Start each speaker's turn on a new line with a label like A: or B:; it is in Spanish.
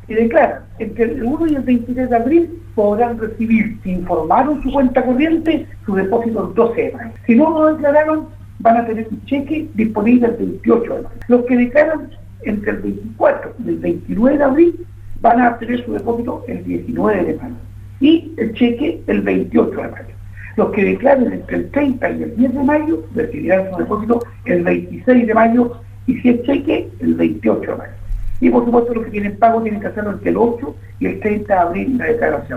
A: y declaran entre el 1 y el 23 de abril, podrán recibir, si informaron su cuenta corriente, su depósito el 12 de mayo. Si no lo declararon, van a tener un cheque disponible el 28 de mayo. Los que declaran entre el 24 y el 29 de abril van a tener su depósito el 19 de mayo y el cheque el 28 de mayo. Los que declaren entre el 30 y el 10 de mayo recibirán su depósito el 26 de mayo y si es cheque, el 28 de mayo. Y por supuesto los que tienen pago tienen que hacerlo entre el 8 y el 30 de abril la declaración.